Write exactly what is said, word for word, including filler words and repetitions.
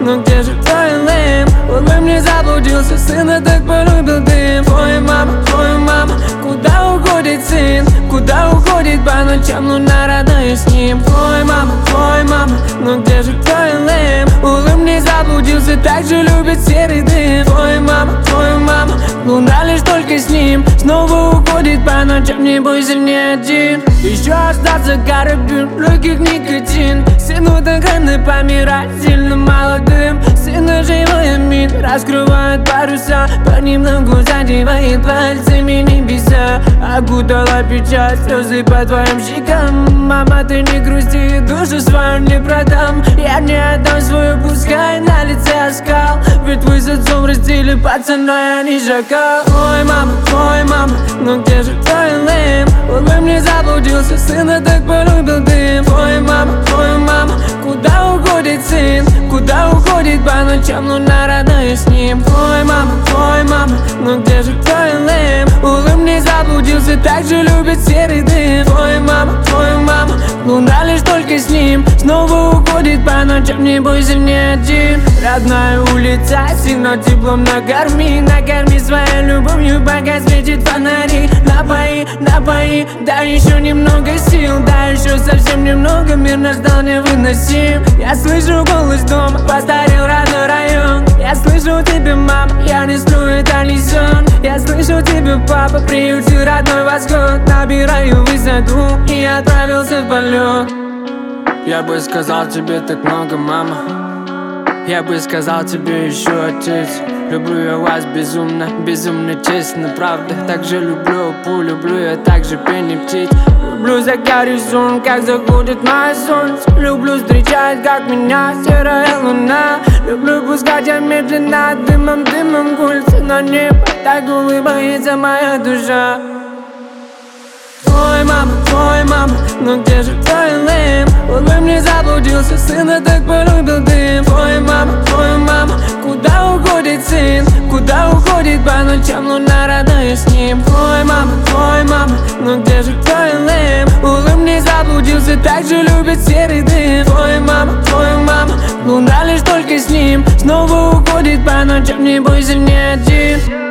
ну где же твой лэм? Он во мне заблудился, сына так полюбил дым. Твоя мама, твоя мама, куда уходит сын? Куда уходит по ночам луна родная с ним? Твой мама, твой мама, ну где же твой лэм? Он мне заблудился, так же любит серый дым. Твой мама, твой мама, луна лишь только с ним. Снова уходит по ночам, не бойся, не один. Еще остался карабин, в легких никотин. Сыну так рано помирать, сильно молодым. Сына живой амин, раскрывает паруса, понемногу задевает пальцами небеса. Окутала печаль, слезы по твоим щекам. Мама, ты не грусти, душу свою не продам. Я не отдам свою, пускай на лице оскал. Ведь вы с отцом растили пацана, я не шакал. Ой, мама, твой мама, ну где же твой лэм? Он во мне заблудился, сына так полюбил дым. Твой мама, твой мама, куда уходит сын? Куда уходит по ночам луна родная с ним? Твой мама, твой мама, ну где же твой лэм? Он во мне заблудился, так же любит серый дым. Твой мама, твой мама, луна лишь только с ним. Снова уходит по ночам, не бойся, не один. Родная улица, сильно теплом накорми. Накорми своей любовью, пока светит фонари. Напои, напои, да еще немного сил. Да еще совсем немного, мир наш стал невыносим. Я слышу голос дома, постарел родной район. Я слышу тебя, мама, я не сплю, это не сон. Я слышу тебя, папа, приютил родной восход. Набираю высоту и отправился в полет. Я бы сказал тебе так много, мама. Я бы сказал тебе еще, отец. Люблю я вас безумно, безумно честно, правда. Так же люблю пу, люблю я так же пение птиц. Люблю за горизонт, как заходит мое солнце. Люблю встречать, как меня серая луна. Люблю пускать я медленно дымом, дымом гульцы на небо. Так улыбается моя душа. Твой мама, твой мама, ну где же твой лэм? Он во мне заблудился, сына так полюбил дым. Твой мама, твой мама, куда уходит сын? Куда уходит по ночам луна родная с ним? Твой мама, твой мама, ну где же твой лэм? Он во мне заблудился, так же любит серый дым. Твой мама, твой мама, луна лишь только с ним. Снова уходит по ночам, не бойся, не один.